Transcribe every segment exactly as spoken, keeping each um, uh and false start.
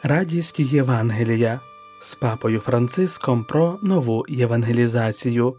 Радість Євангелія з папою Франциском про нову євангелізацію.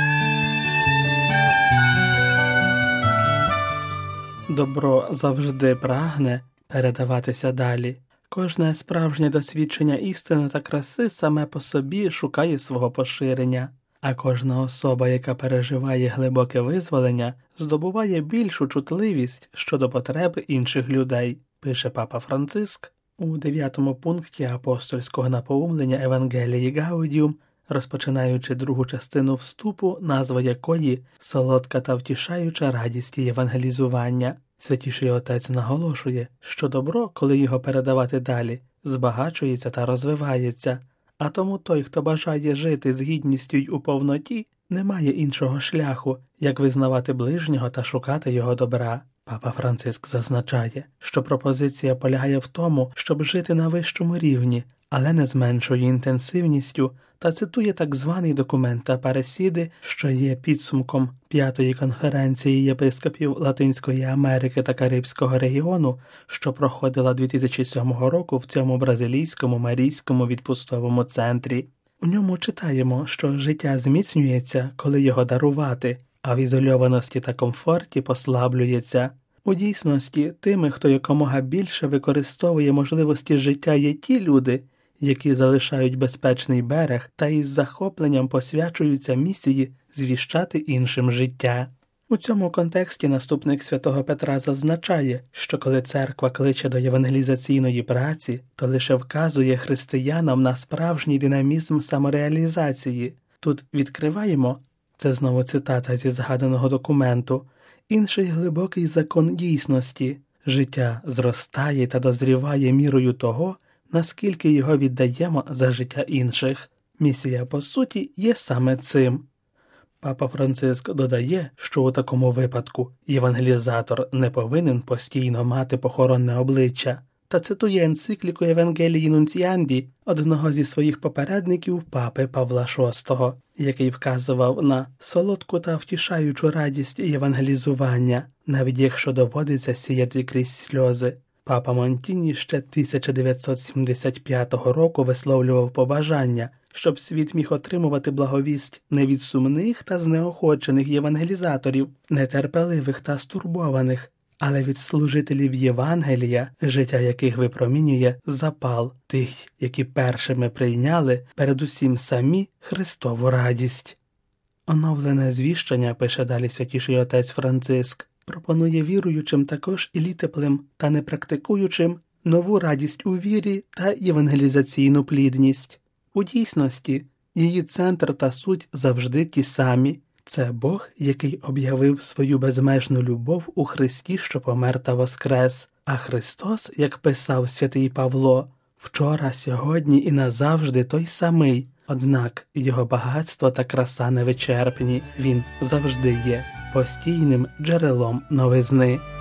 Добро завжди прагне передаватися далі. Кожне справжнє досвідчення істини та краси саме по собі шукає свого поширення, а кожна особа, яка переживає глибоке визволення, здобуває більшу чутливість щодо потреб інших людей, пише папа Франциск у дев'ятому пункті апостольського напоумлення Евангелії Гаудіум, розпочинаючи другу частину вступу, назва якої «Солодка та втішаюча радість євангелізування». Святіший Отець наголошує, що добро, коли його передавати далі, збагачується та розвивається, а тому той, хто бажає жити з гідністю й у повноті, не має іншого шляху, як визнавати ближнього та шукати його добра. Папа Франциск зазначає, що пропозиція полягає в тому, щоб жити на вищому рівні, але не з меншою інтенсивністю, та цитує так званий документ Апаресіди, що є підсумком п'ятої конференції єпископів Латинської Америки та Карибського регіону, що проходила дві тисячі сьомого року в цьому бразилійському марійському відпустовому центрі. У ньому читаємо, що життя зміцнюється, коли його дарувати, а в ізольованості та комфорті послаблюється. У дійсності, тими, хто якомога більше використовує можливості життя, є ті люди, які залишають безпечний берег та із захопленням посвячуються місії звіщати іншим життя. У цьому контексті наступник святого Петра зазначає, що коли церква кличе до євангелізаційної праці, то лише вказує християнам на справжній динамізм самореалізації. Тут відкриваємо, це знову цитата зі згаданого документу, інший глибокий закон дійсності. Життя зростає та дозріває мірою того, наскільки його віддаємо за життя інших. Місія, по суті, є саме цим. Папа Франциск додає, що у такому випадку євангелізатор не повинен постійно мати похоронне обличчя, та цитує енцикліку Евангелії Нунціанді, одного зі своїх попередників папи Павла шостого, який вказував на солодку та втішаючу радість євангелізування, навіть якщо доводиться сіяти крізь сльози. Папа Монтіні ще тисяча дев'ятсот сімдесят п'ятого року висловлював побажання, щоб світ міг отримувати благовість не від сумних та знеохочених євангелізаторів, нетерпеливих та стурбованих, але від служителів Євангелія, життя яких випромінює запал тих, які першими прийняли передусім самі Христову радість. Оновлене звіщення, пише далі святіший отець Франциск, пропонує віруючим також і літеплим та непрактикуючим нову радість у вірі та євангелізаційну плідність. У дійсності, її центр та суть завжди ті самі. Це Бог, який об'явив свою безмежну любов у Христі, що помер та воскрес. А Христос, як писав святий Павло, вчора, сьогодні і назавжди той самий. Однак його багатство та краса невичерпні. Він завжди є постійним джерелом новизни.